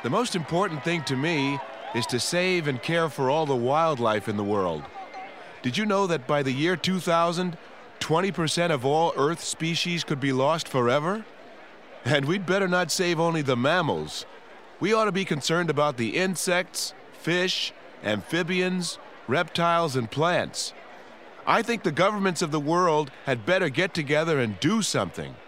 The most important thing to me is to save and care for all the wildlife in the world. Did you know that by the year 2000, 20% of all Earth species could be lost forever? And we'd better not save only the mammals. We ought to be concerned about the insects, fish, amphibians, reptiles, and plants. I think the governments of the world had better get together and do something.